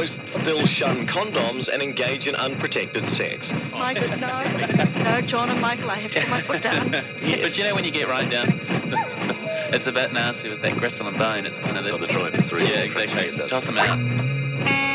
most still shun condoms and engage in unprotected sex. Michael, no, John and Michael, I have to put my foot down. But you know, when you get right down, it's a bit nasty with that gristle and bone. It's kind of The tripe is really yeah, exactly. Toss them out.